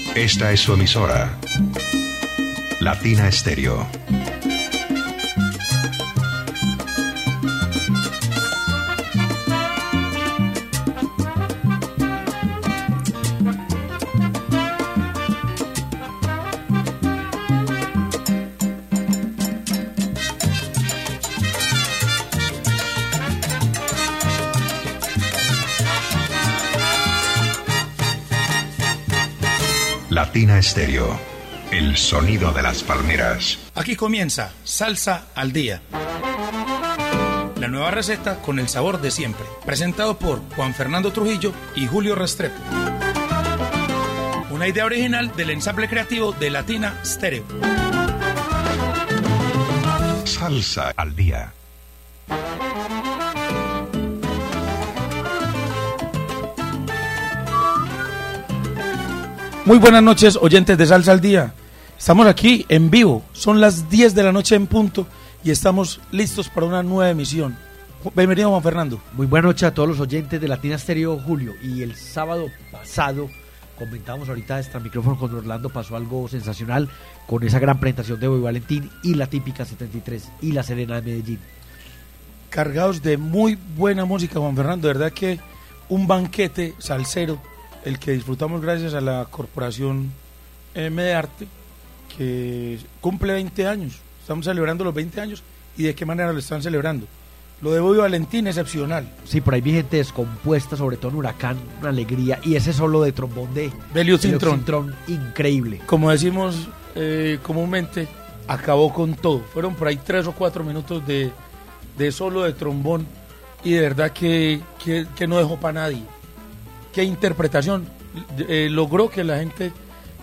Esta es su emisora, Latina Estéreo. Latina Estéreo, el sonido de las palmeras. Aquí comienza Salsa al Día. La nueva receta con el sabor de siempre. Presentado por Juan Fernando Trujillo y Julio Restrepo. Una idea original del ensamble creativo de Latina Estéreo. Salsa al Día. Muy buenas noches, oyentes de Salsa al Día. Estamos aquí en vivo, son las 10 de la noche en punto y estamos listos para una nueva emisión. Bienvenido, Juan Fernando. Muy buenas noches a todos los oyentes de Latina Estéreo, Julio. Y el sábado pasado, comentábamos ahorita extra micrófono con Orlando, pasó algo sensacional con esa gran presentación de Bobby Valentín y la típica 73 y la Serena de Medellín. Cargados de muy buena música, Juan Fernando, de verdad que un banquete salsero, el que disfrutamos gracias a la Corporación Medearte, que cumple 20 años. Estamos celebrando los 20 años. ¿Y de qué manera lo están celebrando? Lo de Bobby Valentín, excepcional. Sí, por ahí vi gente descompuesta, sobre todo en Huracán, una alegría. Y ese solo de trombón de Belius Cintrón, increíble. Como decimos comúnmente, acabó con todo. Fueron por ahí 3 o 4 minutos de solo de trombón. Y de verdad que no dejó para nadie. Qué interpretación, logró que la gente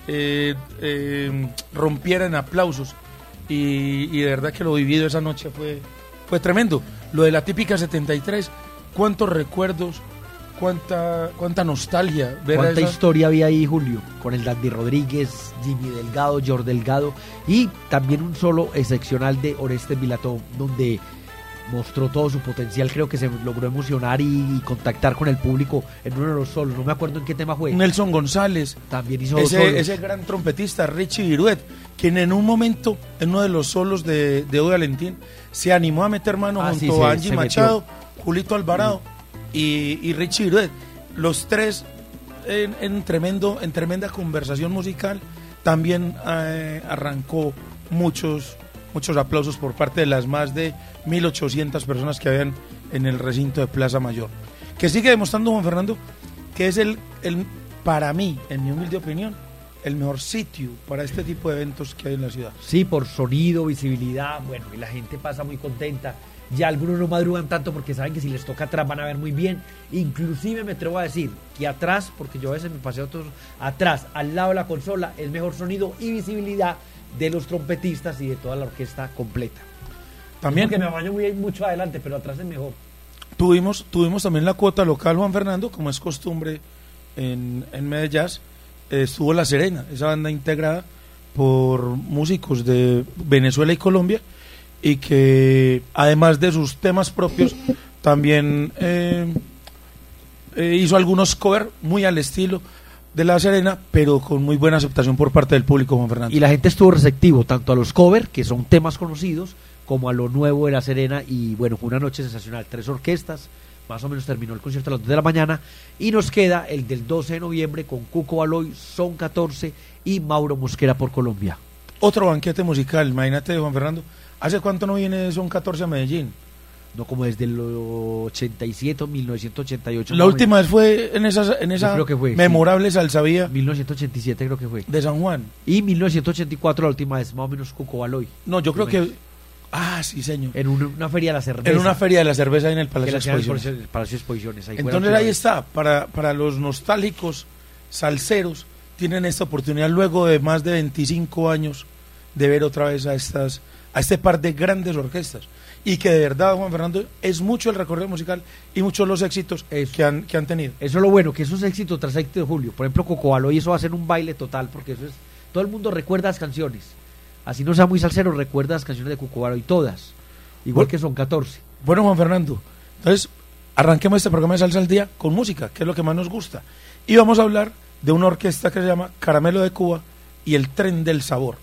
rompiera en aplausos y de verdad que lo vivido esa noche fue tremendo. Lo de la típica 73, cuántos recuerdos, cuánta nostalgia. Cuánta historia había ahí, Julio, con el Dandy Rodríguez, Jimmy Delgado, George Delgado y también un solo excepcional de Orestes Vilató, donde mostró todo su potencial. Creo que se logró emocionar y contactar con el público en uno de los solos, no me acuerdo en qué tema fue. Nelson González también hizo ese gran trompetista, Richie Viruet, quien en un momento, en uno de los solos de Bobby Valentín, se animó a meter mano junto a Angie Machado, Julito Alvarado y Richie Viruet, los tres en tremenda conversación musical. También arrancó muchos aplausos por parte de las más de 1.800 personas que habían en el recinto de Plaza Mayor, que sigue demostrando, Juan Fernando, que es el para mí, en mi humilde opinión, el mejor sitio para este tipo de eventos que hay en la ciudad. Sí, por sonido, visibilidad, bueno, y la gente pasa muy contenta. Ya algunos no madrugan tanto porque saben que si les toca atrás van a ver muy bien. Inclusive me atrevo a decir que atrás, porque yo a veces me paseo atrás, al lado de la consola, el mejor sonido y visibilidad de los trompetistas y de toda la orquesta completa. También que me baño mucho adelante, pero atrás es mejor. Tuvimos también la cuota local, Juan Fernando, como es costumbre en Medellín. Estuvo La Serena, esa banda integrada por músicos de Venezuela y Colombia, y que además de sus temas propios también hizo algunos covers muy al estilo de La Serena, pero con muy buena aceptación por parte del público, Juan Fernando. Y la gente estuvo receptivo tanto a los covers, que son temas conocidos, como a lo nuevo de La Serena. Y bueno, fue una noche sensacional, 3 orquestas, más o menos terminó el concierto a las 2 de la mañana, y nos queda el del 12 de noviembre con Cuco Baloy, Son 14 y Mauro Mosquera por Colombia. Otro banquete musical, imagínate, Juan Fernando, ¿hace cuánto no viene Son 14 a Medellín? No, como desde el 87 o 1988. La última vez fue en esa creo que fue, memorable salsavía. 1987 creo que fue. De San Juan. Y 1984 la última vez, más o menos Cuco Baloy. No, yo creo que... Ah, sí, señor. En una feria de la cerveza. En una feria de la cerveza en el Palacio de Exposiciones. El Palacio de Exposiciones. Entonces ahí está, para los nostálgicos salseros, tienen esta oportunidad luego de más de 25 años de ver otra vez a este par de grandes orquestas. Y que de verdad, Juan Fernando, es mucho el recorrido musical y muchos los éxitos que han tenido. Eso es lo bueno, que esos éxitos tras éxito de Julio. Por ejemplo, Cuco Baloy, eso va a ser un baile total, porque eso es... Todo el mundo recuerda las canciones. Así no sea muy salsero, recuerda las canciones de Cuco Baloy, todas. Igual que Son 14. Bueno, Juan Fernando, entonces arranquemos este programa de Salsa al Día con música, que es lo que más nos gusta. Y vamos a hablar de una orquesta que se llama Caramelo de Cuba y el Tren del Sabor.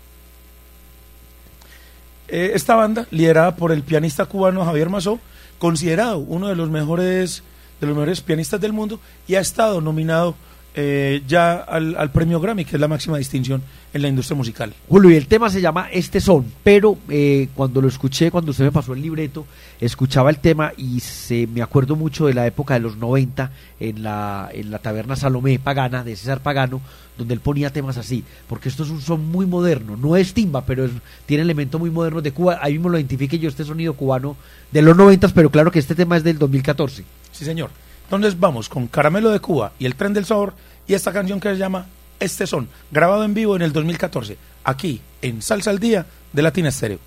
Esta banda, liderada por el pianista cubano Javier Masó, considerado uno de los mejores pianistas del mundo, y ha estado nominado ya al premio Grammy, que es la máxima distinción en la industria musical. Julio, y el tema se llama Este Son, pero cuando lo escuché, cuando usted me pasó el libreto, escuchaba el tema y me acuerdo mucho de la época de los 90 en la taberna Salomé Pagana, de César Pagano, donde él ponía temas así, porque esto es un son muy moderno, no es timba, pero tiene elementos muy modernos de Cuba. Ahí mismo lo identifique yo, este sonido cubano de los 90, pero claro que este tema es del 2014. Sí, señor. Entonces vamos con Caramelo de Cuba y el Tren del Sabor, y esta canción que se llama Este Son, grabado en vivo en el 2014, aquí en Salsa al Día de Latina Estéreo.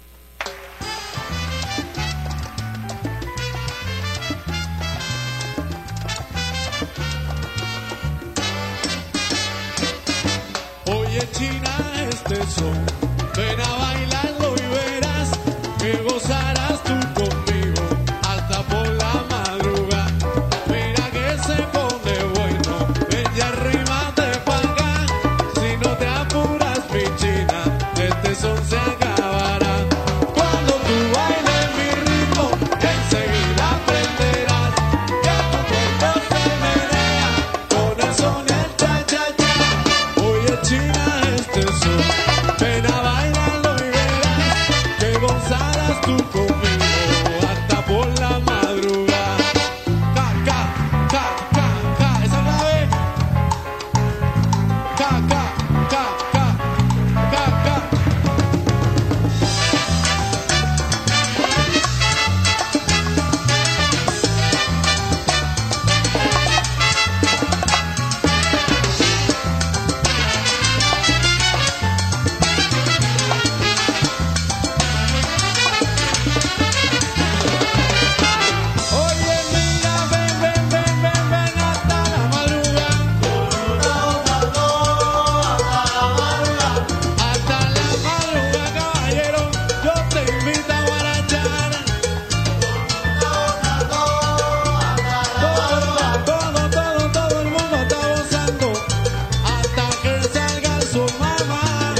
Oye China, este son, ven a bailarlo y verás que gozarás tú conmigo hasta por la madrugada. Mira que se pone bueno, ella arriba te paga. Si no te apuras, mi China, este son se acabará. Cuando tú bailes mi ritmo, enseguida aprenderás que tu cuerpo se menea con el son y el cha-cha-cha. Oye China, este son, ven a bailarlo y verás que gozarás tú conmigo hasta por la madrugada. Ca, ca, ca, ca, ca, esa es la vez. Ca, ca, ca, ca, ca, ca. Oye, mira, ven hasta la madrugada. Hasta la madrugada, caballero, yo te invito a guarachar. Todo el mundo está gozando hasta que salga su mamá.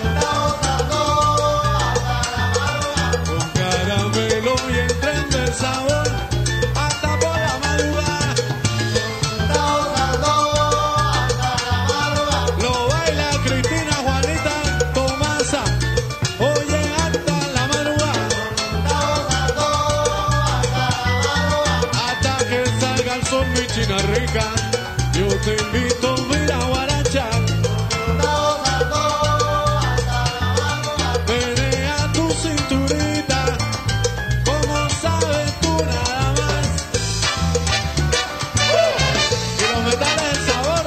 Con caramelo y el tren del sabor hasta por la madrugada. Lo baila Cristina, Juanita, Tomasa. Oye, hasta la madrugada. Hasta que salga el sol, mi China rica. Yo te invito, mira, a guarachar. Menea tu cinturita, como sabes tú nada más. Y los metales del sabor.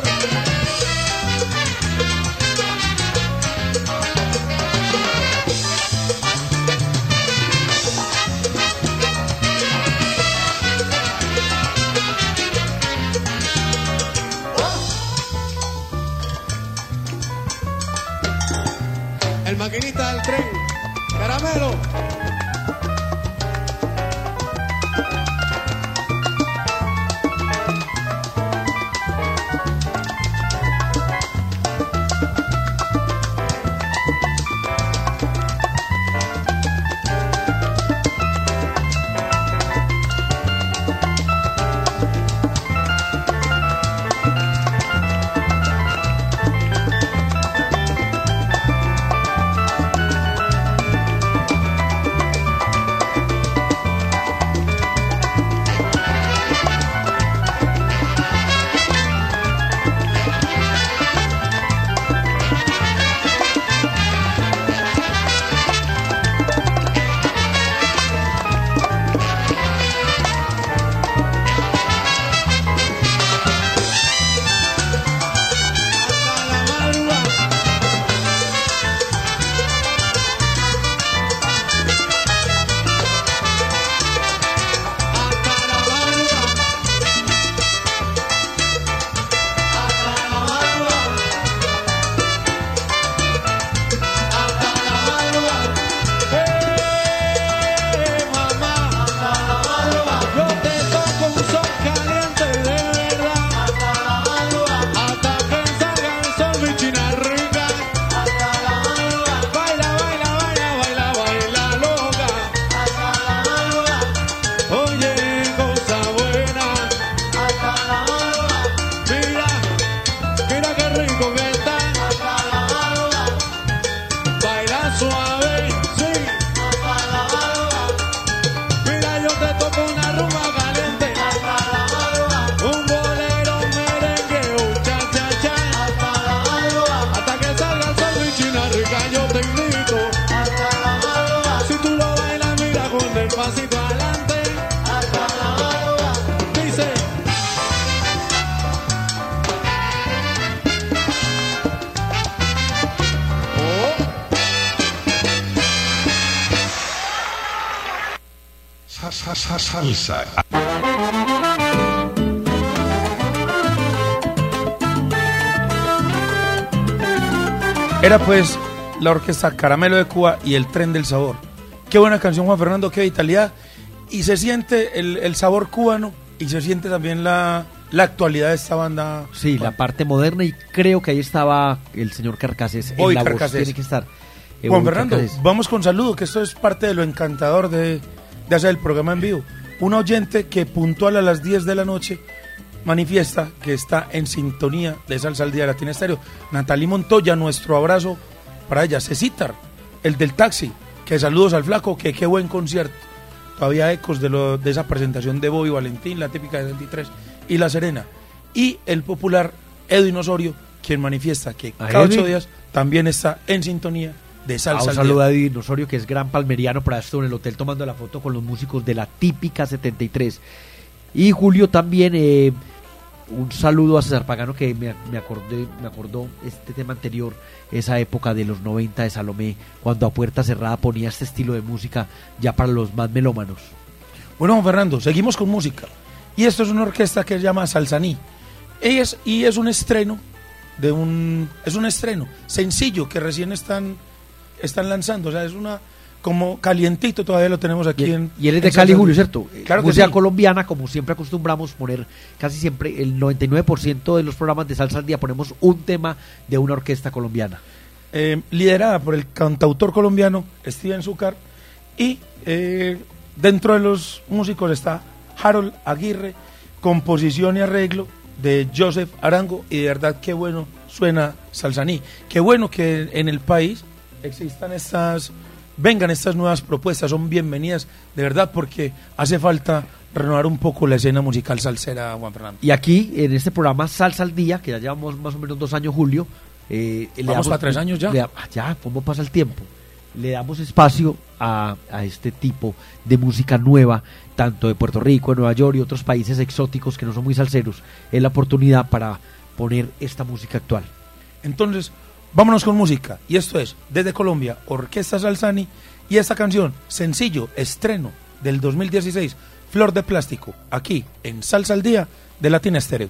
El maquinista del tren, Caramelo. Salsa. Era pues la orquesta Caramelo de Cuba y el Tren del Sabor. Qué buena canción, Juan Fernando, qué vitalidad. Y se siente el sabor cubano y se siente también la actualidad de esta banda. Sí, la parte moderna, y creo que ahí estaba el señor Carcases. Hoy en la Carcases. voz tiene que estar. Juan Fernando, vamos con saludo, que esto es parte de lo encantador de hacer el programa en vivo. Un oyente que puntual a las 10 de la noche manifiesta que está en sintonía de Salsa al Día de Latina Estéreo. Natalie Montoya, nuestro abrazo para ella. Cecitar, el del taxi, que saludos al flaco, que qué buen concierto. Todavía ecos de esa presentación de Bobby Valentín, la típica de 23, y La Serena. Y el popular Edwin Osorio, quien manifiesta que cada 8 días también está en sintonía de Salsa al Día. Un saludo a Edwin Osorio, que es gran palmeriano, para esto en el hotel tomando la foto con los músicos de la típica 73. Y Julio también, un saludo a César Pagano, que me acordó este tema anterior, esa época de los 90 de Salomé, cuando a puerta cerrada ponía este estilo de música ya para los más melómanos. Bueno, Juan Fernando, seguimos con música. Y esto es una orquesta que se llama Salsaní. Y es un estreno es un estreno sencillo que recién están lanzando. O sea, es una como calientito, todavía lo tenemos aquí y él es de Cali, Julio, ¿cierto? Claro que música sí. colombiana, como siempre acostumbramos poner, casi siempre el 99% de los programas de Salsa al Día ponemos un tema de una orquesta colombiana. Liderada por el cantautor colombiano Steven Zúcar, y dentro de los músicos está Harold Aguirre, composición y arreglo de Joseph Arango, y de verdad qué bueno suena Salsaní. Qué bueno que en el país existan vengan estas nuevas propuestas, son bienvenidas de verdad, porque hace falta renovar un poco la escena musical salsera, Juan Fernando. Y aquí en este programa Salsa al Día, que ya llevamos más o menos 2 años, Julio, vamos para 3 años ya. Ya, ¿cómo pasa el tiempo? Le damos espacio a este tipo de música nueva, tanto de Puerto Rico, de Nueva York y otros países exóticos que no son muy salseros. Es la oportunidad para poner esta música actual. Entonces, vámonos con música. Y esto es, desde Colombia, Orquesta Salsani, y esta canción, sencillo, estreno del 2016, Flor de Plástico, aquí en Salsa al Día de Latina Estéreo.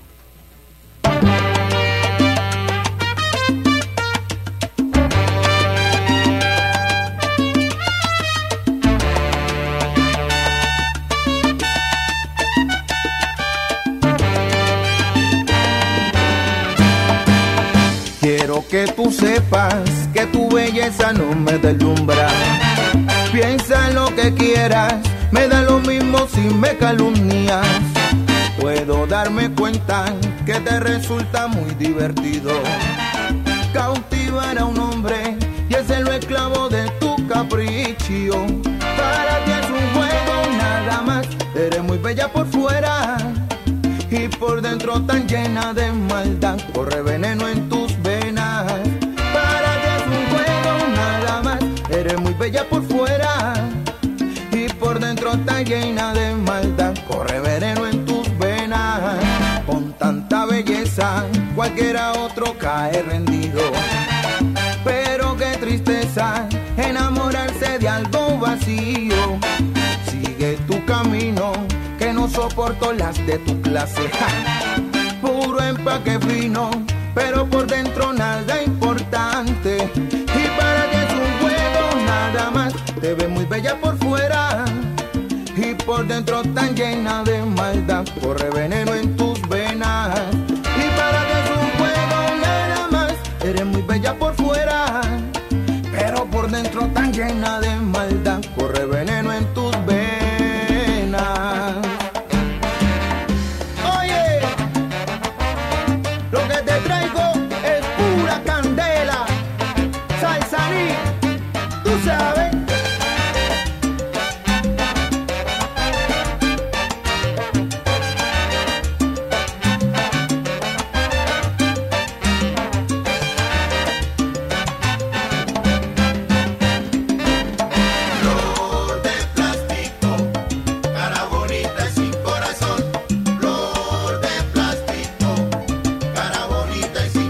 Quiero que tú sepas que tu belleza no me deslumbra. Piensa en lo que quieras, me da lo mismo si me calumnias. Puedo darme cuenta que te resulta muy divertido cautivar a un hombre y hacerlo esclavo de tu capricho. Para ti es un juego nada más, eres muy bella por fuera y por dentro tan llena de maldad, corre veneno en tus venas. Para ti es un juego nada más, eres muy bella por fuera y por dentro tan llena de maldad, corre veneno en tus venas. Con tanta belleza cualquiera otro cae rendido, pero qué tristeza enamorarse de algo vacío. Sigue tu camino, que no soporto las de tu clase. ¡Ja! Puro empaque fino, pero por dentro nada importante. Y para ti es un juego nada más, te ves muy bella por fuera y por dentro tan llena de maldad, corre veneno en tus venas. Y para ti es un juego nada más, eres muy bella por fuera, pero por dentro tan llena de maldad, corre veneno en tus venas. Oye, lo que te traigo es pura candela, Salsaní, tú sabes. Y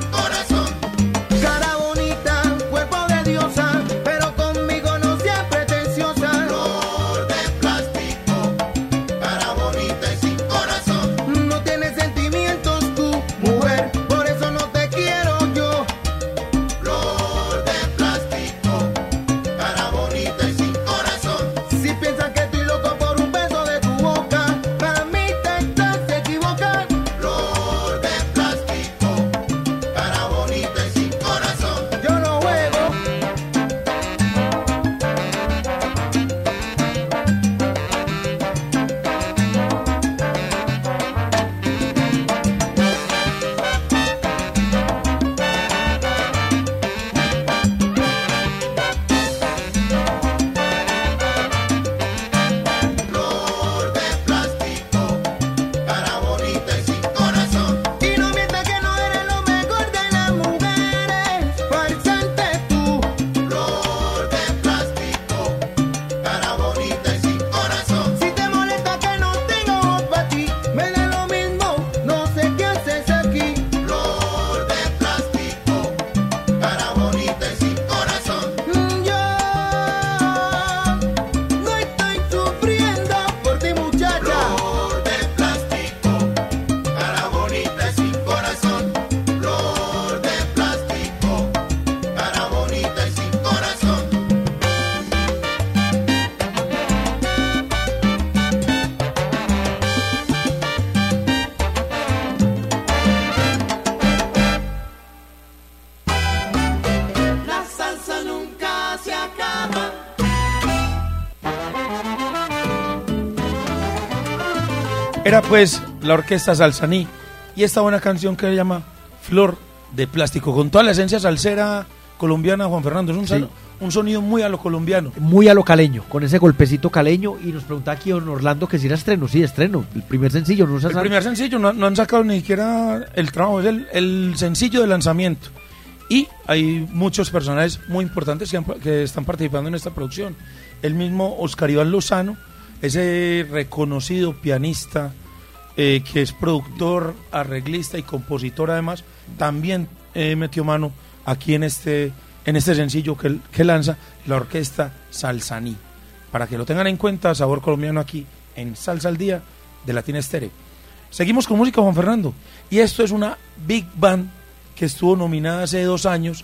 Era pues la orquesta Salsaní y esta buena canción que se llama Flor de Plástico, con toda la esencia salsera colombiana, Juan Fernando. Es un sonido muy a lo colombiano. Muy a lo caleño, con ese golpecito caleño. Y nos preguntaba aquí don Orlando que si era estreno. Sí, estreno. El primer sencillo. El primer sencillo, no han sacado ni siquiera el trabajo, es el sencillo de lanzamiento. Y hay muchos personajes muy importantes que están participando en esta producción. El mismo Oscar Iván Lozano, ese reconocido pianista que es productor, arreglista y compositor además, también metió mano aquí en este sencillo que lanza la orquesta Salsaní. Para que lo tengan en cuenta, sabor colombiano aquí en Salsa al Día de Latina Estéreo. Seguimos con música, Juan Fernando, y esto es una Big Band que estuvo nominada hace 2 años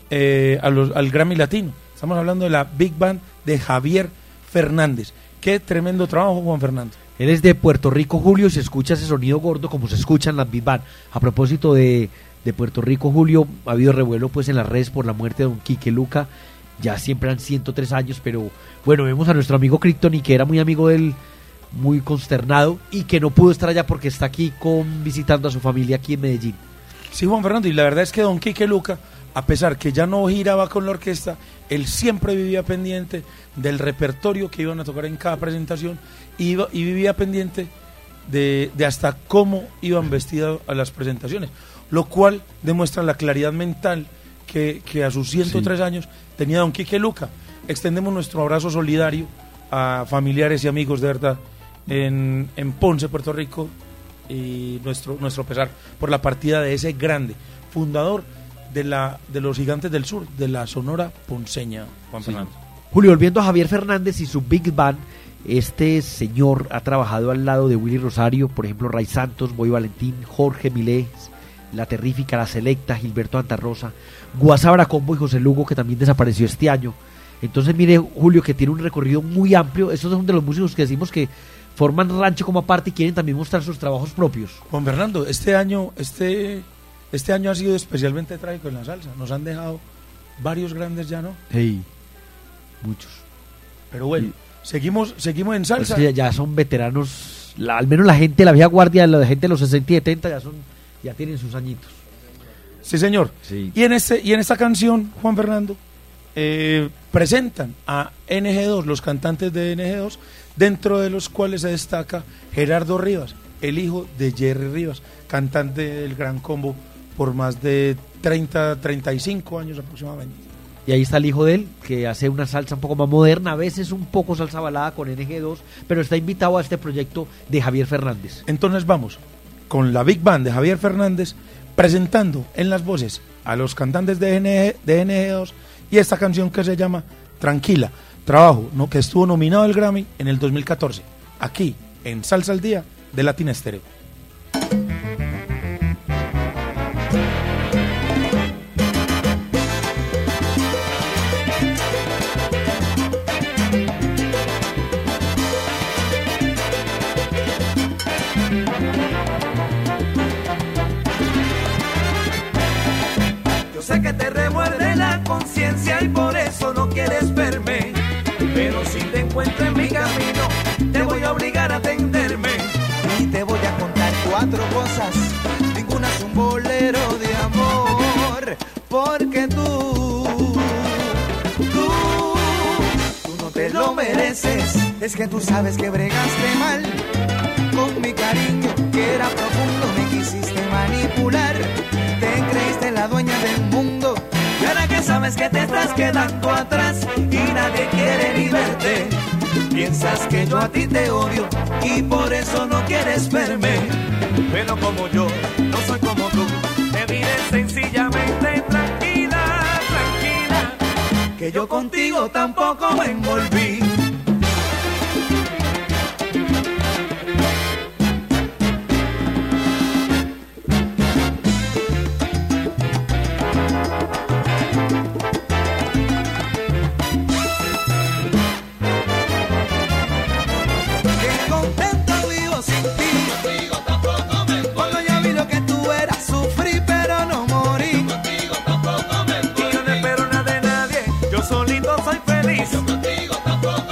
al Grammy Latino. Estamos hablando de la Big Band de Javier Fernández. Qué tremendo trabajo, Juan Fernando. Él es de Puerto Rico, Julio, y se escucha ese sonido gordo como se escucha en las Big Band. A propósito de Puerto Rico, Julio, ha habido revuelo pues en las redes por la muerte de don Quique Luca. Ya siempre han 103 años, pero bueno, vemos a nuestro amigo Krypton, y que era muy amigo de él, muy consternado, y que no pudo estar allá porque está aquí visitando a su familia aquí en Medellín. Sí, Juan Fernando, y la verdad es que don Quique Luca, a pesar que ya no giraba con la orquesta, él siempre vivía pendiente del repertorio que iban a tocar en cada presentación y vivía pendiente de hasta cómo iban vestidos a las presentaciones, lo cual demuestra la claridad mental que a sus 103 años tenía don Quique Luca. Extendemos nuestro abrazo solidario a familiares y amigos de verdad en Ponce, Puerto Rico, y nuestro pesar por la partida de ese grande fundador de los Gigantes del Sur, de la Sonora Ponceña, Juan Fernando. Julio, volviendo a Javier Fernández y su Big Band, este señor ha trabajado al lado de Willy Rosario, por ejemplo, Ray Santos, Boy Valentín, Jorge Milés, La Terrífica, La Selecta, Gilberto Antarrosa, Guasábara Combo y José Lugo, que también desapareció este año. Entonces mire, Julio, que tiene un recorrido muy amplio. Estos son de los músicos que decimos que forman rancho como aparte y quieren también mostrar sus trabajos propios. Juan Fernando, este año ha sido especialmente trágico en la salsa. Nos han dejado varios grandes ya, ¿no? Sí, muchos. Pero bueno, seguimos en salsa. Pues ya son veteranos, al menos la gente, la vieja guardia, la gente de los 60 y 70 ya tienen sus añitos. Sí, señor. Sí. Y en esta canción, Juan Fernando, presentan a NG2, los cantantes de NG2, dentro de los cuales se destaca Gerardo Rivas, el hijo de Jerry Rivas, cantante del Gran Combo por más de 35 años aproximadamente. Y ahí está el hijo de él, que hace una salsa un poco más moderna, a veces un poco salsa balada con NG2, pero está invitado a este proyecto de Javier Fernández. Entonces vamos con la Big Band de Javier Fernández, presentando en las voces a los cantantes de NG2 y esta canción que se llama Tranquila, trabajo que estuvo nominado al Grammy en el 2014, aquí en Salsa al Día de Latina Estéreo. Sé que te remuerde la conciencia y por eso no quieres verme, pero si te encuentro en mi camino te voy a obligar a atenderme y te voy a contar 4 cosas, ninguna es un bolero de amor, porque tú no te lo mereces. Es que tú sabes que bregaste mal con mi cariño, que era profundo, me quisiste manipular, te creíste la dueña del mundo, y ahora que sabes que te estás quedando atrás y nadie quiere ni verte, piensas que yo a ti te odio y por eso no quieres verme, pero como yo no soy como tú, te diré sencillamente tranquila, tranquila, que yo contigo tampoco me envolví. Yo contigo tampoco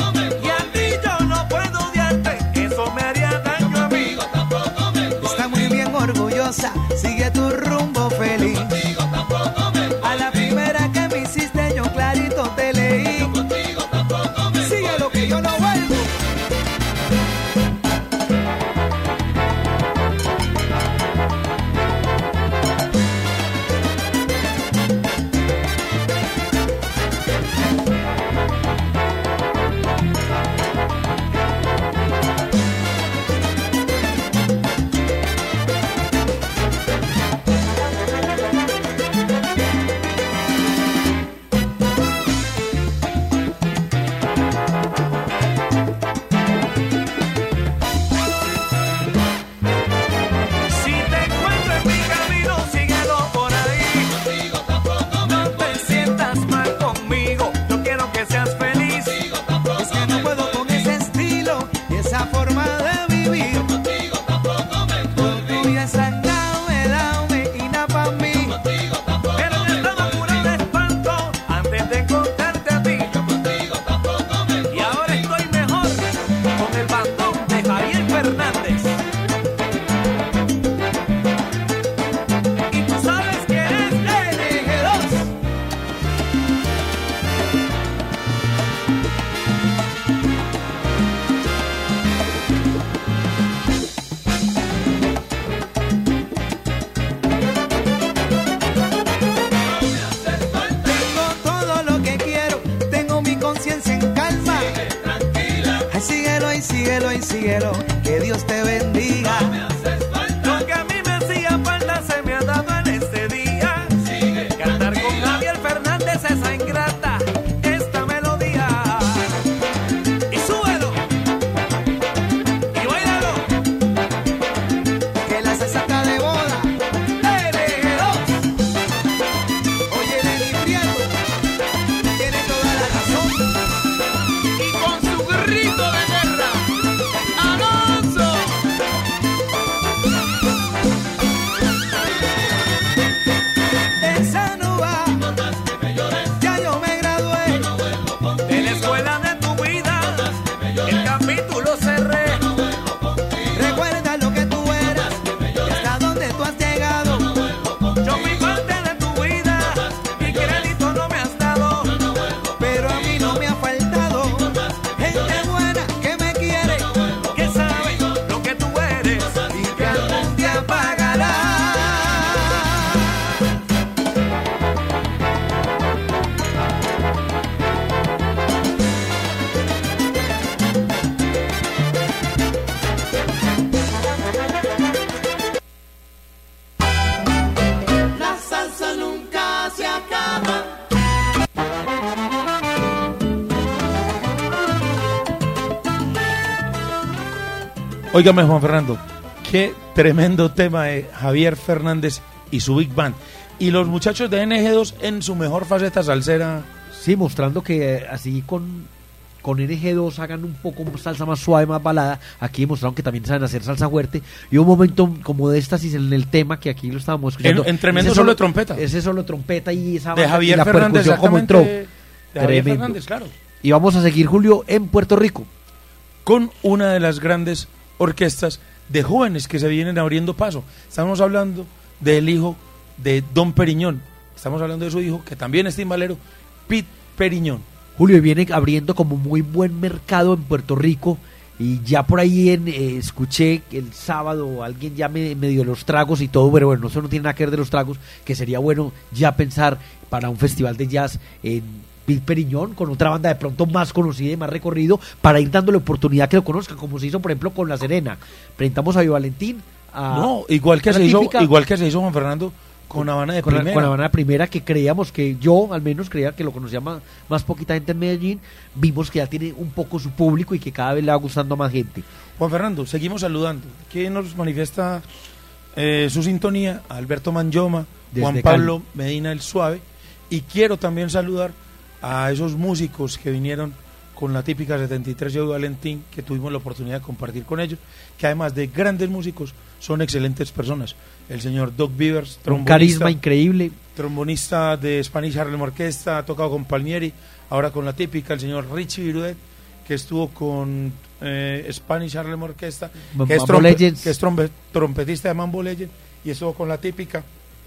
cielo, que Dios te bendiga. Lo que a mí me hacía falta se me ha dado en este día. Cantar con Javier Fernández esa ingrata, esta melodía. Y súbelo, y báilalo, Que la se saca de boda. Oye, Lenny Prieto tiene toda la razón. Y con su grito de guerra, Alonso. esa no va. Ya yo me gradué de la escuela de tu vida. El capítulo cerré. Recuerda lo que tú eras y hasta dónde tú has llegado. Yo fui parte de tu vida y crédito no me has dado. Pero a mí no me ha faltado gente buena que me quiere Que sabe lo que tú eres y que algún día pagará. La salsa nunca se acaba. Óigame, Juan Fernando, qué tremendo tema de Javier Fernández y su Big Band. Y los muchachos de NG2 en su mejor faceta salsera. Sí, mostrando que así con NG2 hagan un poco salsa más suave, más balada. Aquí demostraron que también saben hacer salsa fuerte. Y un momento como de éxtasis en el tema, que aquí lo estábamos escuchando. En tremendo Ese solo de trompeta. Ese solo de trompeta y esa De banda, Javier y la Fernández, percusión como entró. exactamente. De Javier Tremendo. Fernández, claro. Y vamos a seguir, Julio, en Puerto Rico. Con una de las grandes orquestas de jóvenes que se vienen abriendo paso. Estamos hablando del hijo de Don Periñón. Estamos hablando de su hijo, que también es timbalero, Pete Periñón. Julio, y viene abriendo como muy buen mercado en Puerto Rico. Y ya por ahí escuché que el sábado alguien ya me dio los tragos y todo, pero bueno, eso no tiene nada que ver de los tragos, que sería bueno ya pensar para un festival de jazz en Pete Periñón, con otra banda de pronto más conocida y más recorrido, para ir dándole oportunidad que lo conozcan, como se hizo por ejemplo con La Serena. Presentamos a Viva Valentín. No, igual que a la se hizo, típica- igual que se hizo Juan Fernando con Habana de con Primera. con Habana Primera, que creíamos que yo al menos creía que lo conocía más poquita gente en Medellín. Vimos que ya tiene un poco su público y que cada vez le va gustando a más gente. Juan Fernando, seguimos saludando. Aquí nos manifiesta su sintonía a Alberto Manyoma, Desde Juan Cali. Pablo Medina el Suave. Y quiero también saludar a esos músicos que vinieron con la típica 73 de Valentín, que tuvimos la oportunidad de compartir con ellos, que además de grandes músicos, son excelentes personas. El señor Doc Beavers, Un carisma increíble. trombonista de Spanish Harlem Orquesta, ha tocado con Palmieri, ahora con la típica, el señor Richie Viruet, que estuvo con Spanish Harlem Orquesta, que es, Mambo Legends. que es trompetista de Mambo Legends, y estuvo con la típica.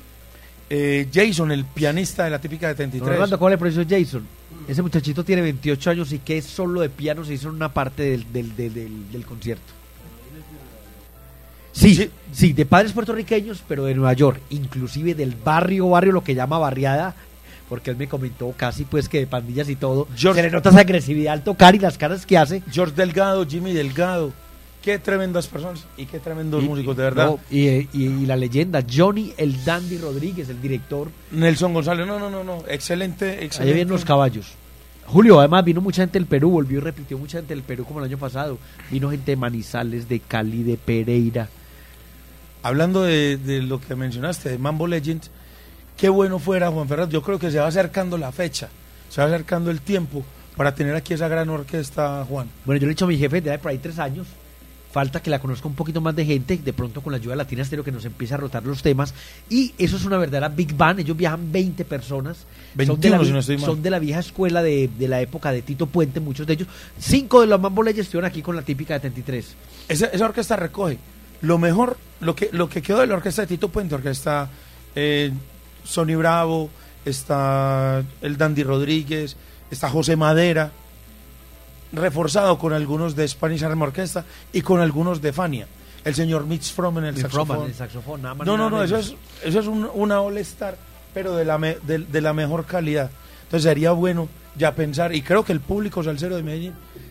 Jason, el pianista de la típica de Don 73. Orlando, ¿cuál es el profesor Jason? Ese muchachito tiene 28 años y que es solo de piano se hizo en una parte del concierto. Sí, de padres puertorriqueños, pero de Nueva York, inclusive del barrio, lo que llama barriada, porque él me comentó casi pues que de pandillas y todo. George- Se le nota esa agresividad al tocar y las caras que hace. George Delgado, Jimmy Delgado, qué tremendas personas y qué tremendos músicos, de verdad. No, y la leyenda, Johnny el Dandy Rodríguez, el director. Nelson González, no, excelente, Allá excelente. vienen los caballos. Julio, además vino mucha gente del Perú, volvió y repitió mucha gente del Perú como el año pasado. Vino gente de Manizales, de Cali, de Pereira. Hablando de lo que mencionaste, de Mambo Legends, qué bueno fuera, Juan Fernando. Yo creo que se va acercando la fecha, se va acercando el tiempo para tener aquí esa gran orquesta, Juan. Bueno, yo le he dicho a mi jefe de por ahí 3 años. Falta que la conozca un poquito más de gente, de pronto con la ayuda de Latina Estéreo que nos empieza a rotar los temas. Y eso es una verdadera Big Band, ellos viajan 20 personas. 21, si no estoy mal. Son de la vieja escuela de la época de Tito Puente, muchos de ellos. 5 de los Mambo Legends estuvieron aquí con la típica de 33. Esa orquesta recoge lo mejor, lo que quedó de la orquesta de Tito Puente, orquesta Sonny Bravo, está el Dandy Rodríguez, está José Madera, reforzado con algunos de Spanish Harlem Orquesta y con algunos de Fania. El señor Mitch Fromm en el saxofón. El saxofón, nada más. No, eso es una all-star, pero de la mejor calidad. Entonces sería bueno ya pensar, y creo que el público salsero de Medellín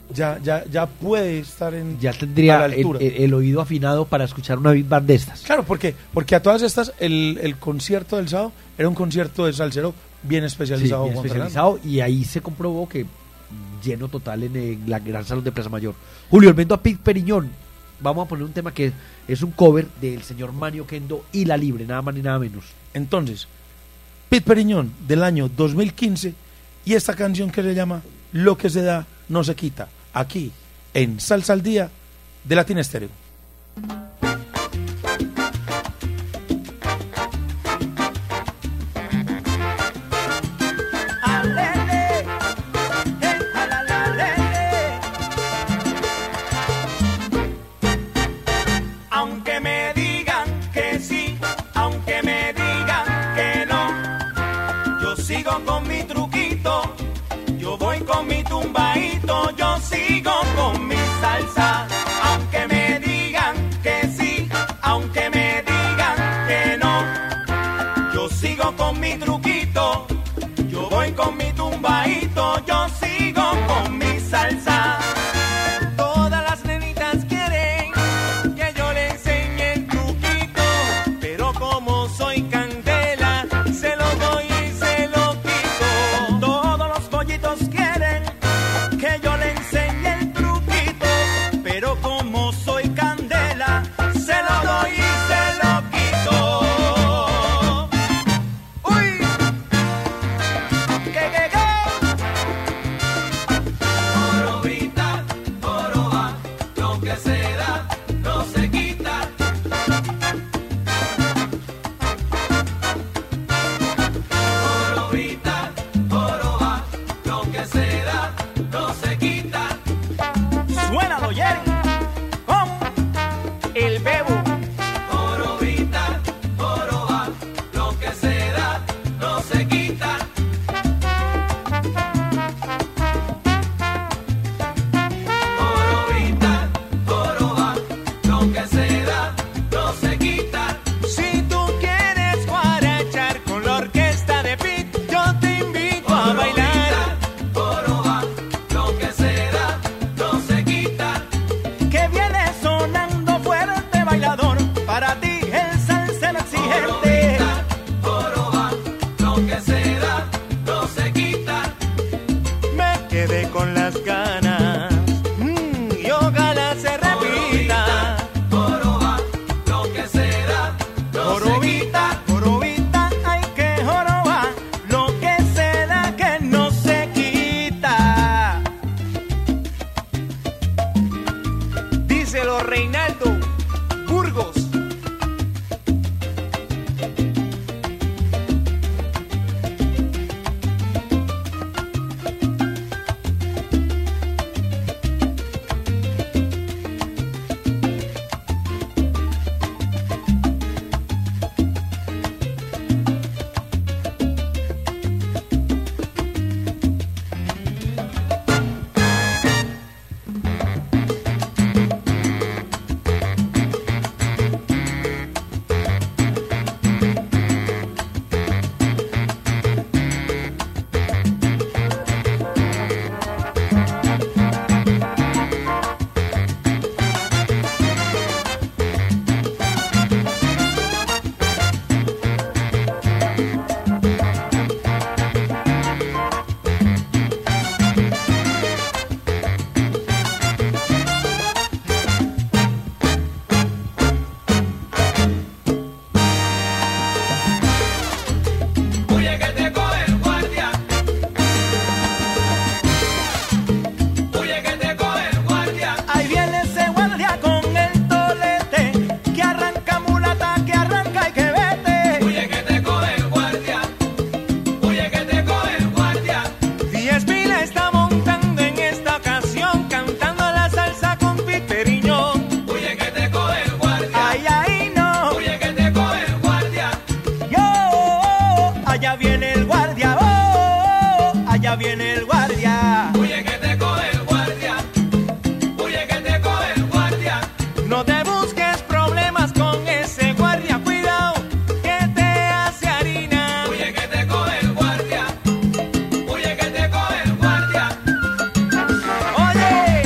ya puede estar en ya tendría a la altura. el oído afinado para escuchar una big band de estas. Claro, porque a todas estas el concierto del sábado era un concierto de salsero bien especializado. Sí, bien especializado, y ahí se comprobó que lleno total en la gran salón de Plaza Mayor. Julio, volviendo a Pete Periñón, vamos a poner un tema que es un cover del señor Manio Kendo y La Libre, nada más ni nada menos. Entonces, Pete Periñón del año 2015 y esta canción que se llama Lo que se da no se quita, aquí en Salsa al Día de Latina Estéreo. Aunque me digan que sí, aunque me digan que no, yo sigo con mi truquito, yo voy con mi tumbadito, yo sigo con mi salsa. Aunque me digan que sí, aunque me digan que no, yo sigo con mi truquito, yo voy con mi tumbadito, yo sigo con mi salsa. Todas las nenitas quieren que yo le enseñe el truquito, pero como soy candela, se lo doy y se lo quito. Todos los pollitos quieren que yo le enseñe el truquito, pero como soy candela, se lo doy y se lo quito. ¡Uy! ¿Qué? Jorobita, joroba, lo que se da no se quita. Jorobita, joroba, lo que se da no se quita. Suénalo, Jerry, con el bebo. Jorobita, joroba, lo que se da no se quita. Jorobita, joroba, lo que se da no se quita. Si tú quieres guarachar con la orquesta de Pete, yo te invito a bailar. Joroba, lo que se da no se quita. Que viene sonando fuerte bailador, para ti el salsero exigente. Joroba, lo que se da no se quita. Me quedé con las ganas y ojalá se repita. Joroba, lo que se da no se quita. Jorobita, hay que joroba, lo que se da que no se quita. Díselo Reinaldo Burgos. Oye que te coge el guardia. Oye que te coge el guardia. Ahí viene ese guardia con el tolete, que arranca mulata, que arranca y que vete. Oye que te coge el guardia. Oye que te coge el guardia. 10.000 está montando en esta ocasión, cantando la salsa con Pete Periñón. Oye que te coge el guardia. Ay, ay, no. Oye que te coge el guardia. Yo, allá viene el guardia, allá viene el guardia. Oye que te coge el guardia. Oye que te coge el guardia. No te busques problemas con ese guardia, cuidado que te hace harina. Oye que te coge el guardia. Oye que te coge el guardia. Oye.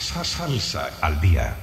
Salsa al día.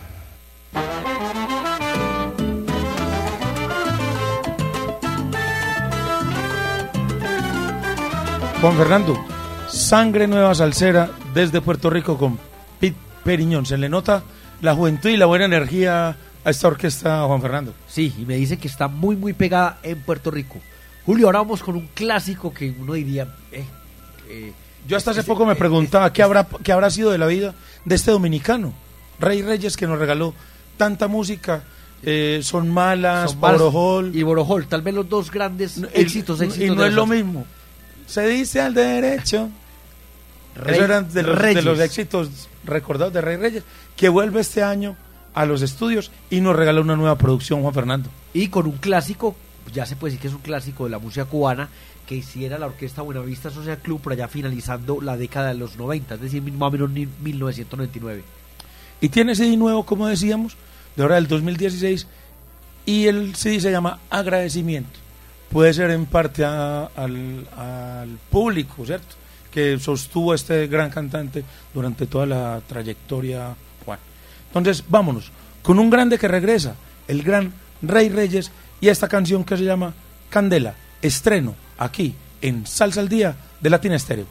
Juan Fernando, sangre nueva salsera desde Puerto Rico con Pete Periñón. Se le nota la juventud y la buena energía a esta orquesta, Juan Fernando. Sí, y me dice que está muy, muy pegada en Puerto Rico. Julio, ahora vamos con un clásico que uno diría... Yo hasta hace poco me preguntaba qué habrá sido de la vida de este dominicano, Rey Reyes, que nos regaló tanta música. Son malas, Borojol. Y Borojol, tal vez los dos grandes éxitos. Y no es lo mismo. Se dice al derecho. Eso eran de los éxitos recordados de Rey Reyes, que vuelve este año a los estudios y nos regala una nueva producción, Juan Fernando. Y con un clásico, ya se puede decir que es un clásico de la música cubana, que hiciera la Orquesta Buenavista Social Club por allá finalizando la década de los 90, es decir, más o menos 1999. Y tiene CD nuevo, como decíamos, de ahora del 2016, y el CD se llama Agradecimiento. Puede ser en parte al público, ¿cierto?, que sostuvo a este gran cantante durante toda la trayectoria, Juan. Entonces, vámonos, con un grande que regresa, el gran Rey Reyes, y esta canción que se llama Candela, estreno aquí en Salsa al Día de Latina Estéreo.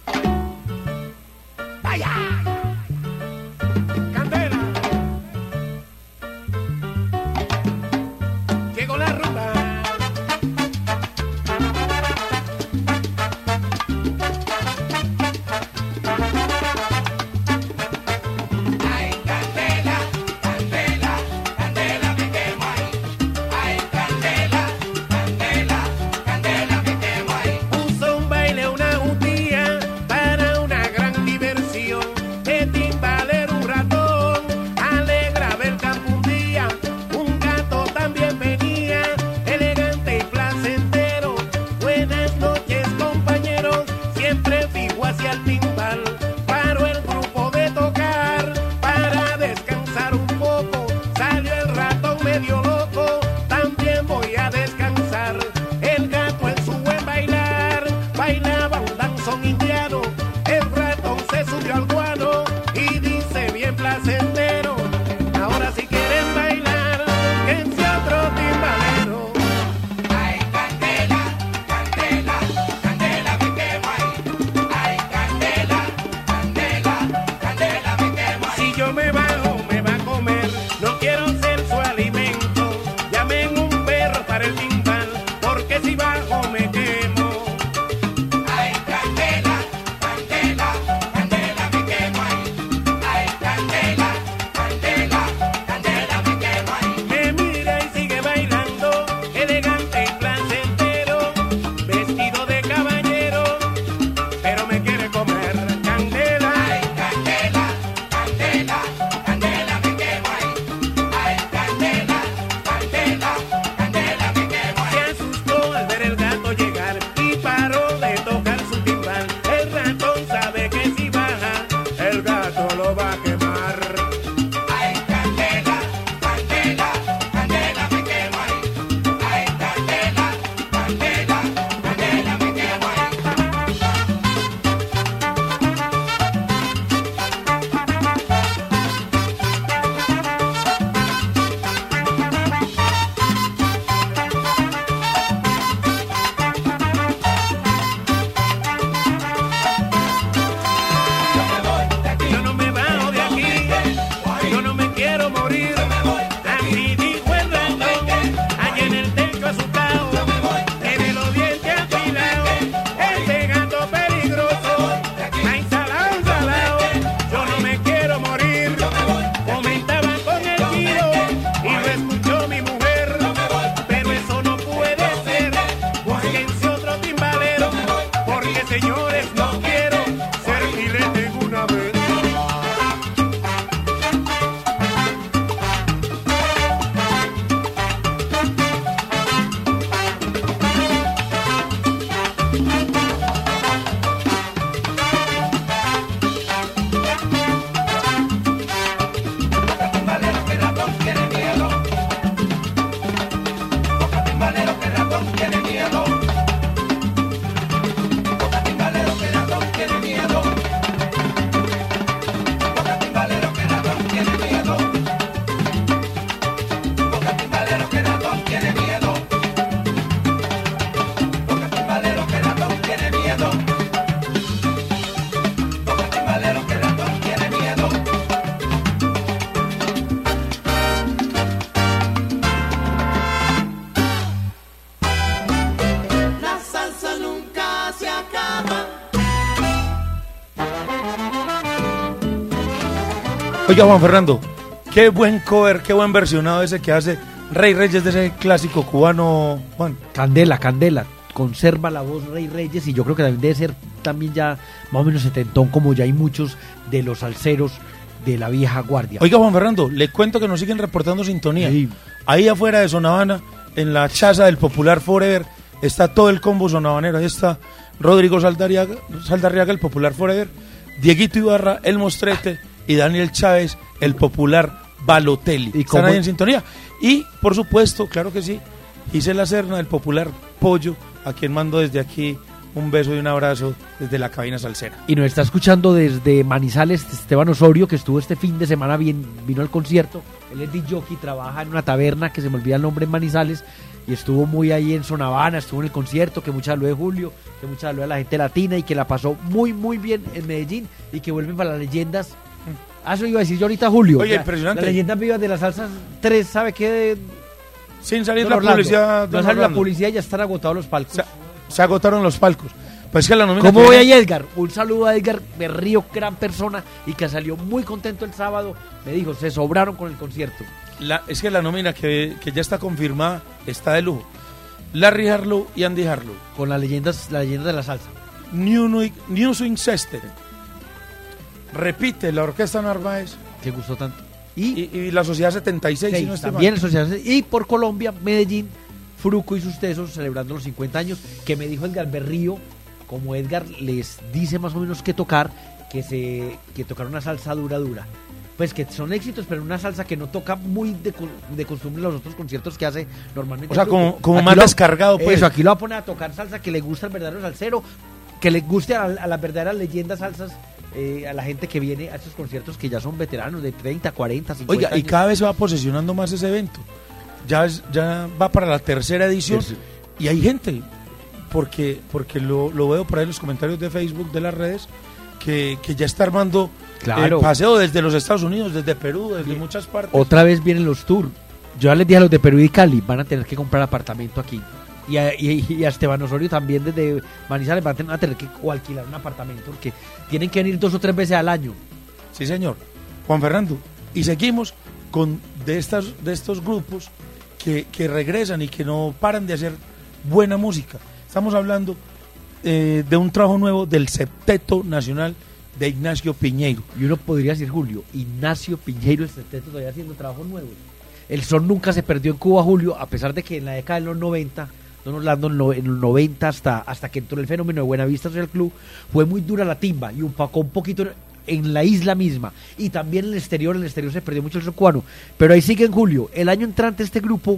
¡Vaya! ¡Candela! Llegó la rumba. Ay, candela, candela, candela me quemo ahí. Ay, candela, candela, candela me quemo ahí. Puso un baile una jutía Oiga, Juan Fernando, qué buen cover, qué buen versionado ese que hace Rey Reyes de ese clásico cubano, Juan. Candela, conserva la voz Rey Reyes y yo creo que también debe ser también ya más o menos setentón, como ya hay muchos de los salseros de la vieja guardia. Oiga, Juan Fernando, le cuento que nos siguen reportando sintonía. Sí. Ahí afuera de Zona Habana, en la chaza del Popular Forever, está todo el combo sonabanero. Ahí está Rodrigo Saldarriaga, el Popular Forever, Dieguito Ibarra, el Mostrete, y Daniel Chávez, el Popular Balotelli. Están ahí en sintonía. Y, por supuesto, claro que sí, Gisela Serna, el Popular Pollo, a quien mando desde aquí un beso y un abrazo desde la cabina salsera. Y nos está escuchando desde Manizales Esteban Osorio, que estuvo este fin de semana, vino al concierto. Él es DJ, trabaja en una taberna que se me olvida el nombre en Manizales, y estuvo muy ahí en Zona Habana, estuvo en el concierto, que mucha salud de Julio, que mucha salud a la gente latina, y que la pasó muy muy bien en Medellín, y que vuelven para las leyendas. Eso iba a decir yo ahorita, Julio. Oye, impresionante. Las leyendas vivas de las salsas 3, ¿sabe qué? Sin salir la publicidad. No salió la publicidad y ya están agotados los palcos. Se agotaron los palcos. Pues que la nómina. ¿Cómo voy ahí, Edgar? Un saludo a Edgar Berrío, gran persona, y que salió muy contento el sábado. Me dijo, se sobraron con el concierto. Es que la nómina que ya está confirmada está de lujo. Larry Harlow y Andy Harlow. Con las leyendas de la salsa. New Swing Sester. Repite la Orquesta Narváez. Que gustó tanto. Y la Sociedad 76. Si no también la Sociedad 76. Y por Colombia, Medellín, Fruco y sus tesos celebrando los 50 años, que me dijo Edgar Berrío, como Edgar les dice más o menos que tocar, que tocar una salsa dura. Pues que son éxitos, pero una salsa que no toca muy de costumbre los otros conciertos que hace normalmente. O sea, como más descargado, pues. Eso, aquí lo va a poner a tocar salsa que le gusta al verdadero salsero, que le guste a las verdaderas leyendas salsas, a la gente que viene a estos conciertos que ya son veteranos de 30, 40, 50 Oiga, años. y cada vez se va posesionando más ese evento. Ya va para la tercera edición. Sí. Y hay gente, porque lo veo por ahí en los comentarios de Facebook, de las redes, que ya está armando paseo desde los Estados Unidos, desde Perú, desde muchas partes. Otra vez vienen los tours. Yo ya les dije a los de Perú y Cali, van a tener que comprar apartamento aquí. Y a Esteban Osorio también desde Manizales van a tener que alquilar un apartamento, porque tienen que venir 2 o 3 veces al año. Sí, señor. Juan Fernando, y seguimos con de estos grupos que regresan y que no paran de hacer buena música. Estamos hablando de un trabajo nuevo del Septeto Nacional de Ignacio Piñeiro. Y uno podría decir, Julio, Ignacio Piñeiro, el Septeto, todavía haciendo trabajos nuevos. El son nunca se perdió en Cuba, Julio, a pesar de que en la década de los 90, no hablando en los 90 hasta que entró el fenómeno de Buenavista Social Club, fue muy dura la timba y un poquito en la isla misma, y también en el exterior se perdió mucho el son cubano, pero ahí sigue en Julio. El año entrante este grupo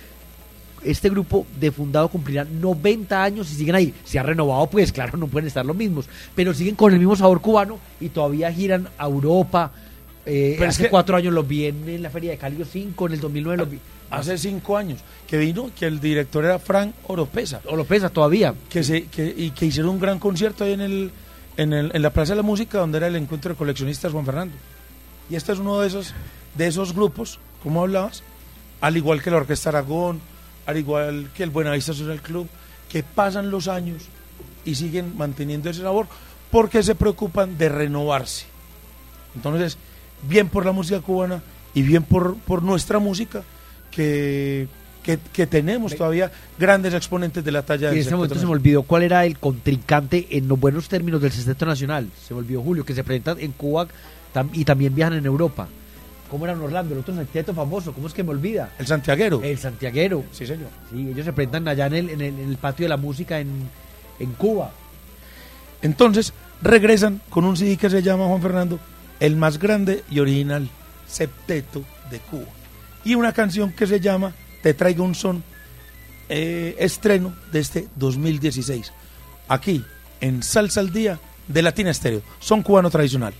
de fundado cumplirá 90 años y siguen ahí. Se ha renovado, pues claro, no pueden estar los mismos, pero siguen con el mismo sabor cubano y todavía giran a Europa. Hace 4 años los vi en la Feria de Cali 5, en el 2009 los vi. Hace 5 años que vino, que el director era Frank Oropesa todavía. Que hicieron un gran concierto ahí en la Plaza de la Música, donde era el encuentro de coleccionistas Juan Fernando. Y este es uno de esos grupos, como hablabas, al igual que la Orquesta Aragón, al igual que el Buenavista Social Club, que pasan los años y siguen manteniendo ese sabor porque se preocupan de renovarse. Entonces, bien por la música cubana y bien por nuestra música, que tenemos todavía grandes exponentes de la talla del Y en ese momento se me olvidó cuál era el contrincante en los buenos términos del Sexteto Nacional. Se me olvidó, Julio, que se presentan en Cuba y también viajan en Europa. ¿Cómo era en Orlando? El otro sexteto famoso, ¿cómo es que me olvida? El Santiaguero. El Santiaguero. Sí, señor. Sí, ellos se presentan allá en el patio de la música en Cuba. Entonces, regresan con un CD que se llama, Juan Fernando, el más grande y original septeto de Cuba. Y una canción que se llama Te traigo un son, estreno de este 2016. Aquí, en Salsa al Día de Latina Estéreo. Son cubano tradicional.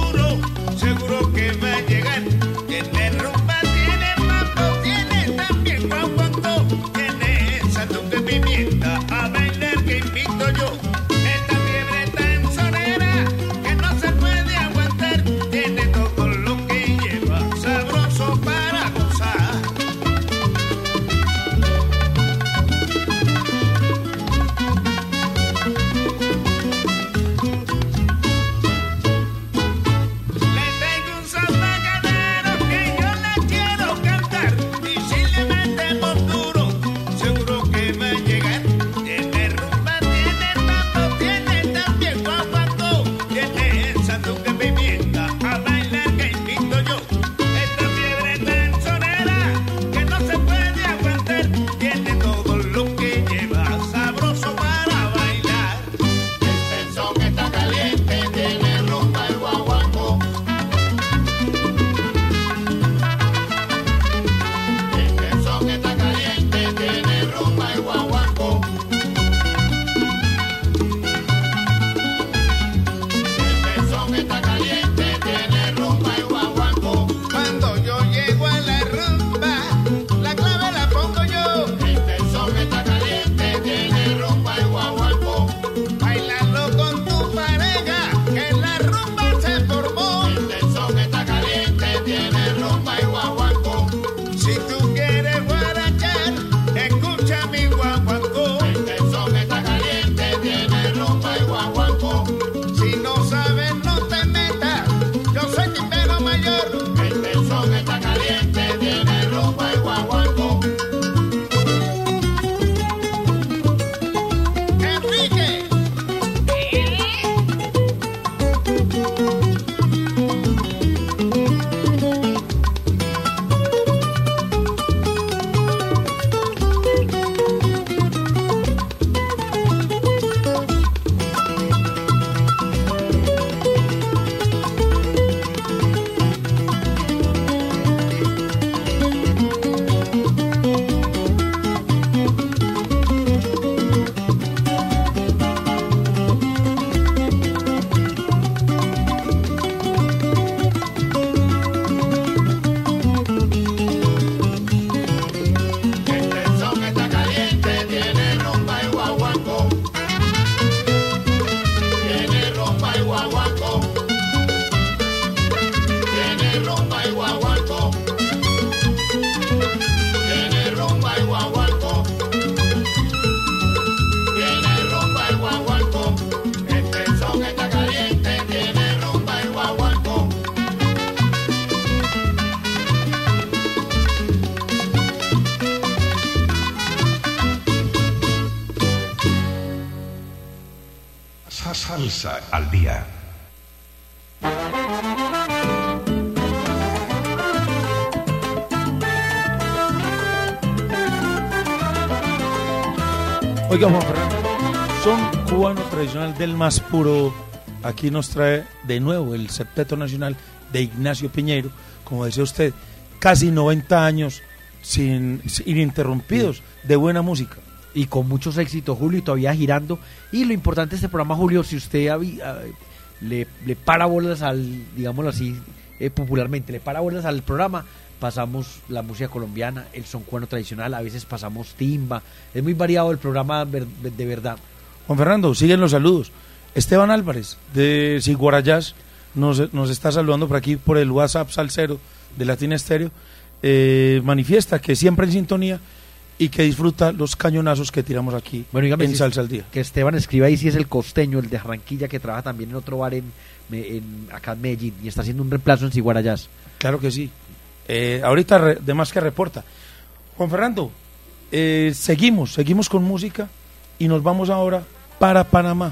Seguro que va a llegar. Tiene rumba, tiene mambo, tiene también Salsa al día. Oiga, Juan Fernando, son cubano tradicional del más puro. Aquí nos trae de nuevo el Septeto Nacional de Ignacio Piñeiro, como decía usted, casi 90 años ininterrumpidos de buena música. Y con muchos éxitos, Julio, y todavía girando. Y lo importante de este programa, Julio, si usted le para bolas al, digámoslo así, popularmente, le para bolas al programa, pasamos la música colombiana, el son cubano tradicional, a veces pasamos timba. Es muy variado el programa, de verdad. Juan Fernando, siguen los saludos. Esteban Álvarez, de Siguarayás, nos está saludando por aquí, por el WhatsApp salsero de Latina Estéreo. Manifiesta que siempre en sintonía y que disfruta los cañonazos que tiramos aquí, bueno, dígame, en Salsa al Día. Que Esteban escriba ahí si es el costeño, el de Barranquilla, que trabaja también en otro bar acá en Medellín y está haciendo un reemplazo en Siguarayás. Claro que sí. Ahorita de más que reporta. Juan Fernando, seguimos con música y nos vamos ahora para Panamá,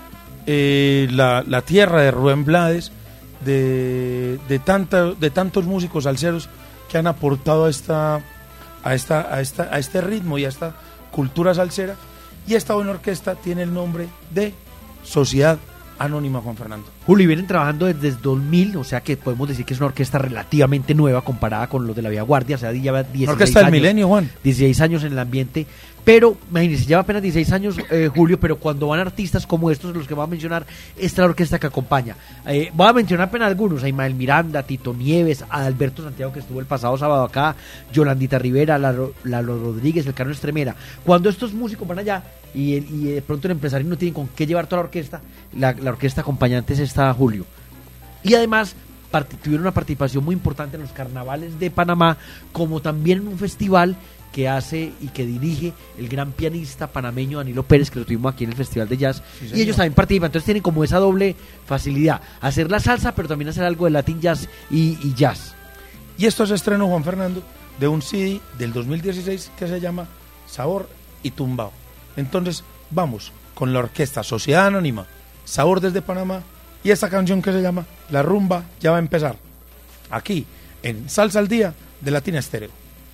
la tierra de Rubén Blades, de tantos músicos salseros que han aportado a este ritmo y a esta cultura salsera, y esta buena orquesta tiene el nombre de Sociedad Anónima, Juan Fernando. Julio, vienen trabajando desde 2000, o sea que podemos decir que es una orquesta relativamente nueva comparada con los de la Vía Guardia, o sea, lleva 16 orquesta años. del milenio, Juan. 16 años en el ambiente, pero imagínense, lleva apenas 16 años, Julio, pero cuando van artistas como estos, los que voy a mencionar, esta es la orquesta que acompaña. Voy a mencionar apenas algunos, a Ismael Miranda, Tito Nieves, a Alberto Santiago, que estuvo el pasado sábado acá, Yolandita Rivera, Lalo Rodríguez, el Carlos Estremera. Cuando estos músicos van allá y de pronto el empresario no tiene con qué llevar toda la orquesta, la orquesta acompañante es esta, Julio. Y además tuvieron una participación muy importante en los carnavales de Panamá, como también en un festival que hace y que dirige el gran pianista panameño Danilo Pérez, que lo tuvimos aquí en el Festival de Jazz, sí, y ellos también participan, entonces tienen como esa doble facilidad, hacer la salsa, pero también hacer algo de Latin Jazz y jazz. Y esto es estreno, Juan Fernando, de un CD del 2016 que se llama Sabor y Tumbao. Entonces vamos con la orquesta Sociedad Anónima, Sabor desde Panamá, y esta canción que se llama La Rumba Ya Va a Empezar, aquí en Salsa al Día de Latina Estéreo.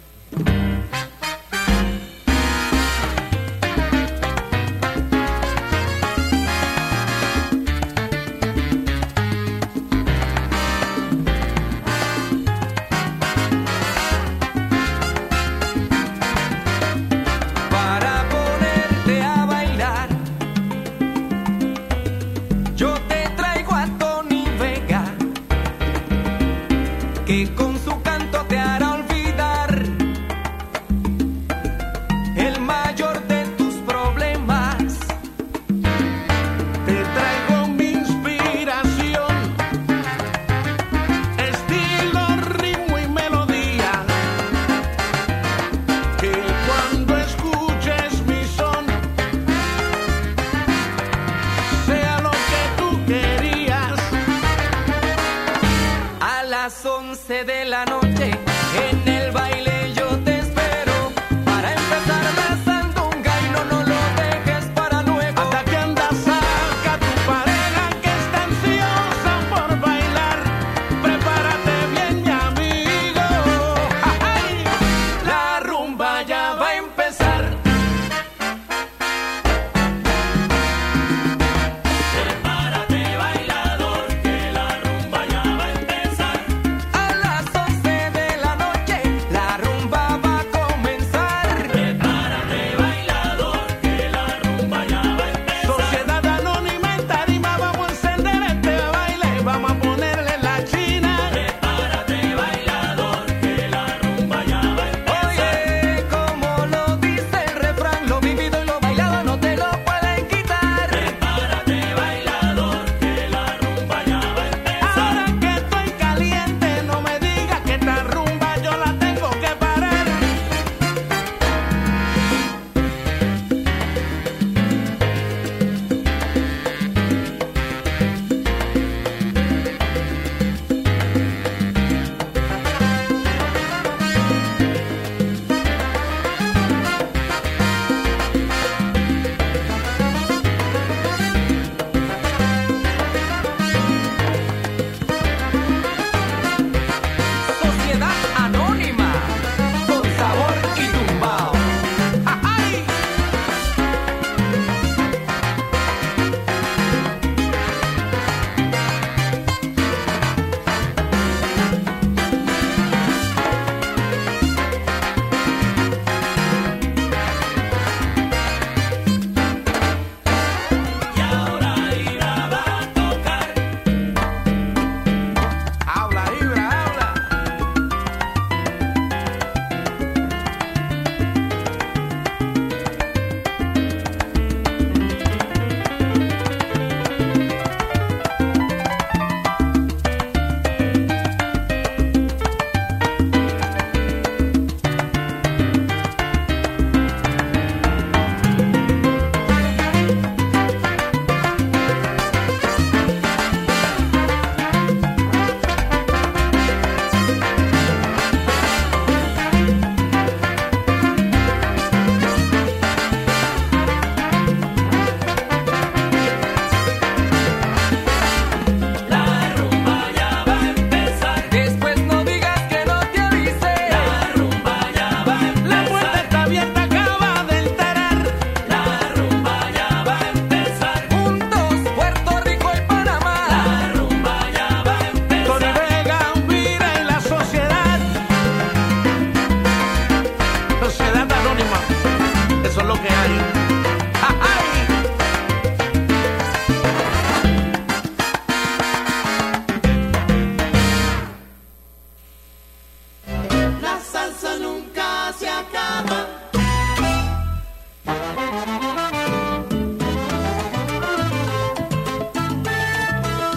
Con su canto te hará olvidar las 11 de la noche en el baile yo te espero para empezar la sandunga y no lo dejes para luego. Hasta que andas saca tu pareja que está ansiosa por bailar. Prepárate bien, mi amigo. ¡Ay! La rumba ya va a empezar. Prepárate, bailador, que la rumba ya va a empezar. A las 11 de la noche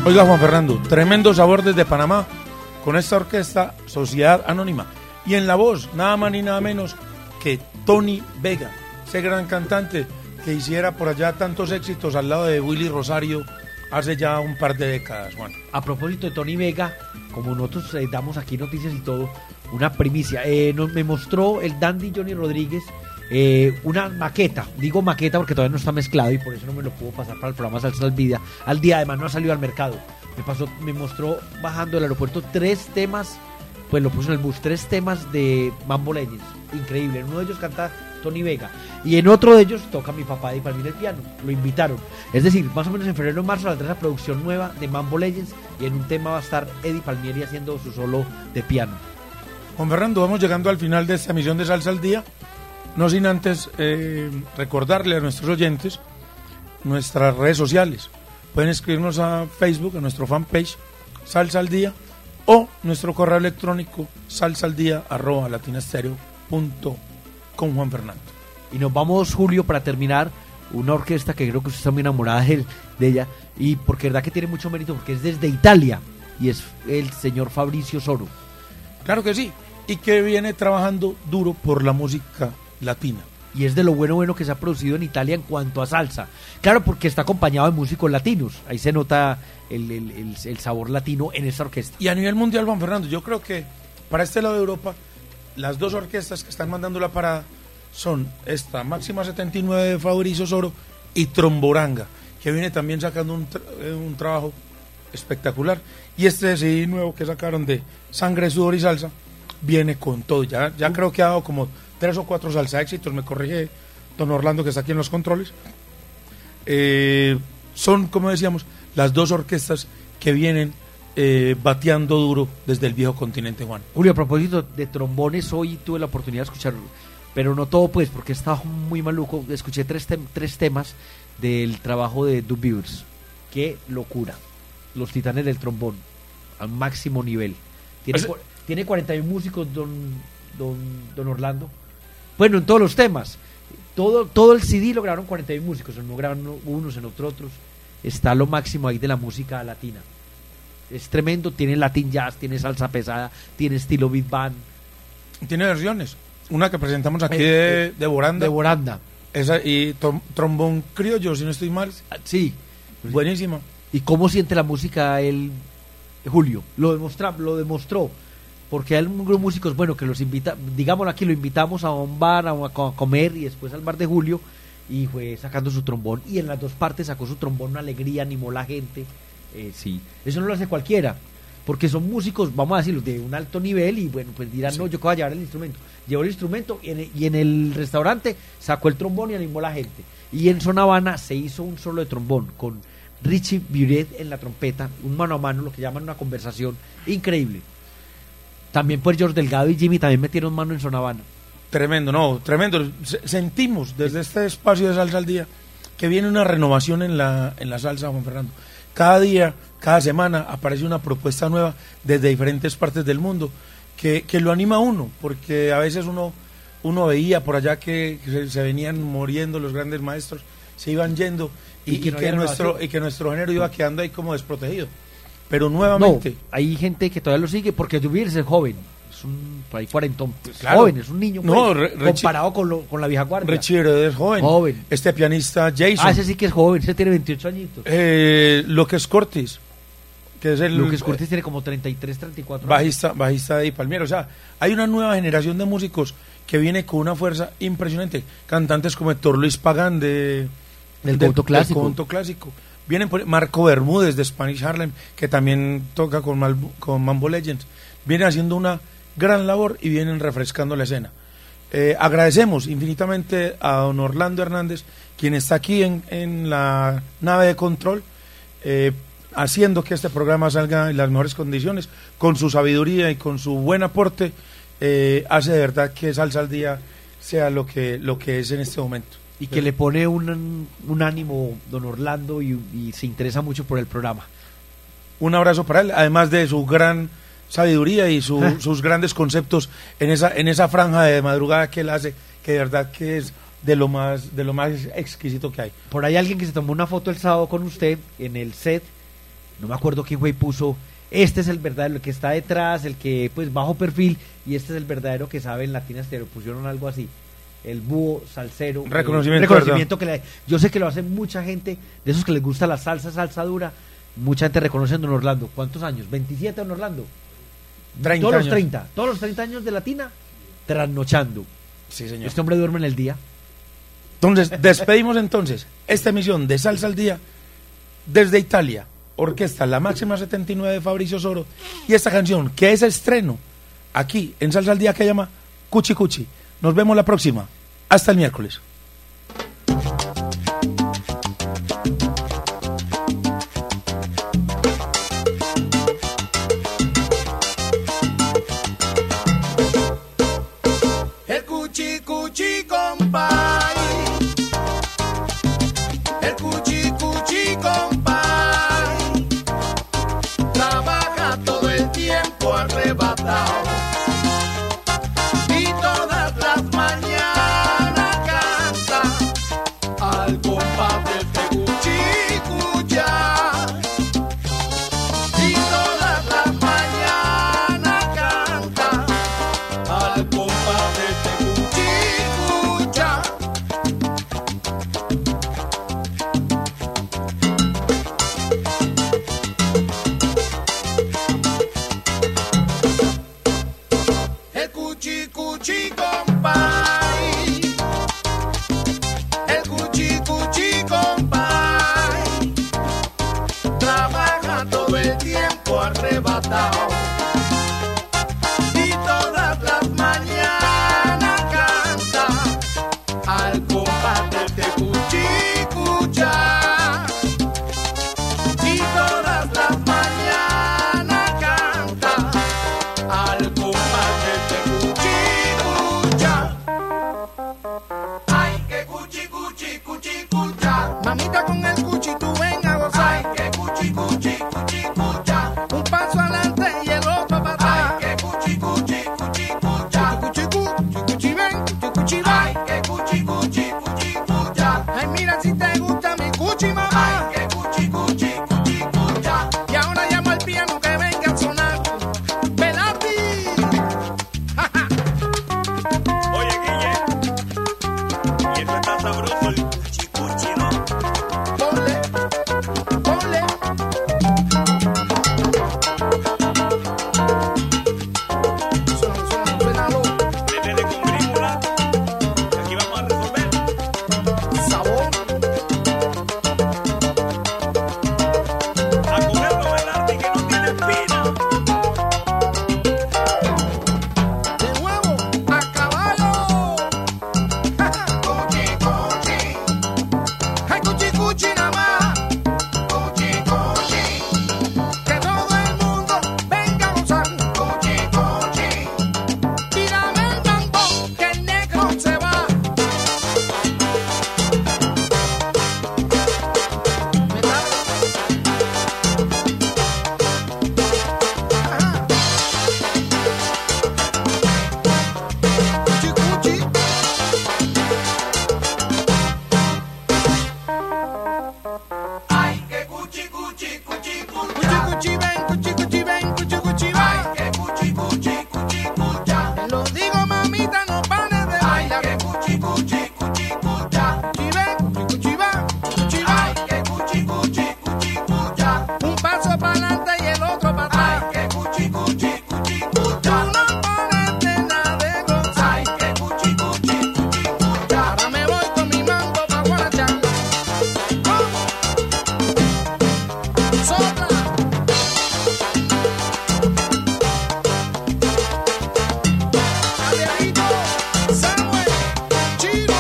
Oiga, Juan Fernando, tremendo sabor desde Panamá con esta orquesta Sociedad Anónima. Y en la voz, nada más ni nada menos que Tony Vega, ese gran cantante que hiciera por allá tantos éxitos al lado de Willy Rosario hace ya un par de décadas, Juan. A propósito de Tony Vega, como nosotros damos aquí noticias y todo, una primicia. Me mostró el dandy Johnny Rodríguez una maqueta. Digo maqueta porque todavía no está mezclado y por eso no me lo puedo pasar para el programa Salsa al día. Además no ha salido al mercado. Me mostró bajando del aeropuerto 3 temas, pues lo puso en el bus, 3 temas de Mambo Legends. Increíble. En uno de ellos canta Tony Vega y en otro de ellos toca mi papá de Palmira el piano. Lo invitaron. Es decir, más o menos en febrero o marzo saldrá esa producción nueva de Mambo Legends y en un tema va a estar Eddie Palmieri haciendo su solo de piano. Juan Fernando, vamos llegando al final de esta emisión de Salsa al Día. No sin antes recordarle a nuestros oyentes nuestras redes sociales. Pueden escribirnos a Facebook, a nuestro fanpage Salsa al Día, o nuestro correo electrónico salsaldía@latinastereo.com. Juan Fernando. Y nos vamos, Julio, para terminar, una orquesta que creo que usted está muy enamorada de ella, y porque verdad que tiene mucho mérito, porque es desde Italia, y es el señor Fabrizio Soro. Claro que sí, y que viene trabajando duro por la música latina. Y es de lo bueno que se ha producido en Italia en cuanto a salsa. Claro, porque está acompañado de músicos latinos. Ahí se nota el sabor latino en esta orquesta. Y a nivel mundial, Juan Fernando, yo creo que para este lado de Europa, las 2 orquestas que están mandando la parada son esta Máxima 79 de Fabrizio Soro y Tromboranga, que viene también sacando un trabajo espectacular. Y este CD nuevo que sacaron de Sangre, Sudor y Salsa viene con todo. Ya creo que ha dado como 3 o 4 salsa éxitos, me corrige don Orlando que está aquí en los controles. Son, como decíamos, las 2 orquestas que vienen bateando duro desde el viejo continente, Juan. Julio, a propósito de trombones, hoy tuve la oportunidad de escuchar, pero no todo pues, porque estaba muy maluco. Escuché 3 temas del trabajo de Doug Beavers. Qué locura. Los titanes del trombón, al máximo nivel. Tiene 41 músicos, don Orlando. Bueno, en todos los temas. Todo el CD lo grabaron 41 músicos. En uno grabaron unos, en otros. Está lo máximo ahí de la música latina. Es tremendo. Tiene Latin Jazz, tiene salsa pesada, tiene estilo Big Band. Tiene versiones. Una que presentamos aquí de Boranda. De Boranda. Esa, y trombón criollo, si no estoy mal. Sí. Buenísima. ¿Y cómo siente la música él, Julio? Lo demostró. Porque hay un grupo de músicos, bueno, que los invita, digámoslo aquí, lo invitamos a un bar, a comer, y después al bar de Julio, y fue sacando su trombón, y en las 2 partes sacó su trombón, una alegría, animó la gente. Sí, eso no lo hace cualquiera, porque son músicos, vamos a decirlo, de un alto nivel, y bueno, pues dirán, sí, no, yo voy a llevar el instrumento. Llevó el instrumento, y en el restaurante sacó el trombón y animó a la gente. Y en Zona Habana se hizo un solo de trombón, con Richie Buret en la trompeta, un mano a mano, lo que llaman una conversación increíble. También pues George Delgado y Jimmy también metieron mano en Zona Habana. Tremendo. Sentimos desde este espacio de Salsa al Día que viene una renovación en la salsa, Juan Fernando. Cada día, cada semana aparece una propuesta nueva desde diferentes partes del mundo que lo anima a uno, porque a veces uno veía por allá que se venían muriendo los grandes maestros, se iban yendo y que nuestro género iba quedando ahí como desprotegido. Pero nuevamente... No, hay gente que todavía lo sigue porque Dubiers es joven. Es un por ahí 40, claro. Joven, es un niño comparado con la vieja guardia. Richie es joven. Este pianista Jason. Ese sí que es joven, ese tiene 28 añitos. Lucas Curtis, que es Lucas Curtis tiene como 33, 34 años. Bajista de Palmiero. O sea, hay una nueva generación de músicos que viene con una fuerza impresionante. Cantantes como Héctor Luis Pagán del conjunto clásico. Vienen por Marco Bermúdez de Spanish Harlem, que también toca con Mambo Legends. Vienen haciendo una gran labor y vienen refrescando la escena. Agradecemos infinitamente a don Orlando Hernández, quien está aquí en la nave de control, haciendo que este programa salga en las mejores condiciones, con su sabiduría y con su buen aporte, hace de verdad que Salsa al Día sea lo que es en este momento. Y que le pone un ánimo don Orlando y se interesa mucho por el programa. Un abrazo para él, además de su gran sabiduría y sus grandes conceptos en esa franja de madrugada que él hace, que de verdad que es de lo más exquisito que hay. Por ahí alguien que se tomó una foto el sábado con usted en el set no me acuerdo quién fue y puso, este es el verdadero, el que está detrás, el que pues bajo perfil, y este es el verdadero que sabe en Latina Stereo, pusieron algo así, el búho salsero, reconocimiento que yo sé que lo hace mucha gente, de esos que les gusta la salsa dura, mucha gente reconoce a don Orlando. ¿Cuántos años? ¿27 don Orlando? 30 todos años. los 30, todos los 30 años de Latina, trasnochando. Sí, señor. Este hombre duerme en el día. Entonces, despedimos entonces esta emisión de Salsa al Día desde Italia, orquesta La Máxima 79 de Fabricio Soro, y esta canción que es estreno aquí en Salsa al Día que llama Cuchi Cuchi. Nos vemos la próxima. Hasta el miércoles. El cuchi cuchi compay, el cuchi cuchi compay, trabaja todo el tiempo arrebatado y todas las mañanas canta al compás del tecuchicuya. Y todas las mañanas canta al compás del tecuchicuya. El cuchi cuchi compay, el cuchi cuchi compay, trabaja todo el tiempo arrebatado y todas las mañanas canta al compás del tecuchicuya. Y todas las mañanas canta al compás del tecuchicuya. Ay, que cuchi cuchi cuchi cucha. Mamita con el cuchi tú ven a gozar. Ay, que cuchi cuchi cuchi cucha. Un paso adelante y el otro para atrás. Ay, que cuchi cuchi cuchi cucha. Cuchi cuchi cuchi ven, cuchi cuchi va. Ay, que cuchi cuchi cuchi cucha. Ay, mira si te gusta mi cuchi mamá. Ay, que cuchi cuchi cuchi cucha. Y ahora llamo al piano que venga a sonar. Velati. Oye, Guille, y esto está sabroso, el cuchicuchi, ¿no? Ponle, ponle. Suénalo. Métele con grímula, que aquí vamos a resolver. Sabor. A comerlo velarte que no tiene espina. De nuevo, a caballo. Cuchi, cuchi. Ay, cuchi, cuchi nada más. Cuchi, cuchi. Que todo el mundo venga a gozar. Cuchi, cuchi. Tírame el mambo, que el negro se va. ¿Verdad? Ajá. Cuchi, cuchi. Ay, que cuchi, cuchi, cuchi, cuchi. Cuchi, cuchi, ven, cuchi, cuchi, ven, cuchi, cuchi, va. Ay, que cuchi, cuchi, cuchi, cucha. Te lo digo, mamita, no pares de bailar. Ay, que cuchi, cuchi, cuchi, cucha. Cuchi, ven, cuchi, cuchi, va, cuchi, va. Ay, que cuchi, cuchi, cuchi, cucha. Un paso para adelante y el otro para atrás. Ay, que cuchi, cuchi, cuchi, cucha. Tú no pones de nada de gozar. Ay, que cuchi, cuchi, cuchi, cucha. Ahora me voy con mi mambo pa' guarachar. Sopla. Javierito, Samuel, Chino.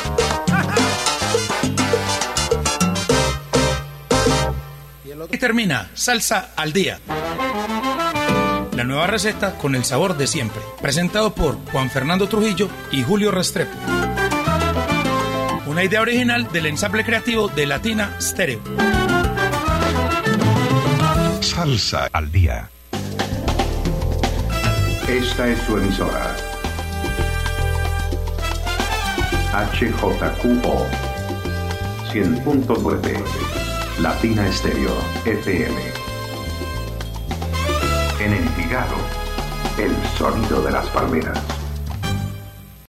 Y termina Salsa al Día. La nueva receta con el sabor de siempre. Presentado por Juan Fernando Trujillo y Julio Restrepo. Una idea original del ensamble creativo de Latina Stereo. Salsa al Día. Esta es su emisora. HJQO 100.9 Latina Stereo FM. En Envigado, el sonido de las palmeras.